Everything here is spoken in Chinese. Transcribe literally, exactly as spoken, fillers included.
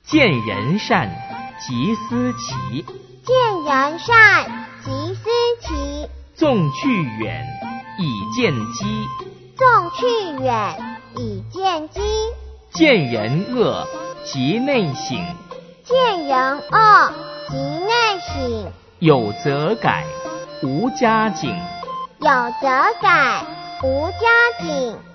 见人善，即思齐。 见人善，即思齐。 纵去远，以见机。 纵去远，以见机。 见人恶，即内省。 见人恶，即内省。 有则改，无加警。 有则改，无加警。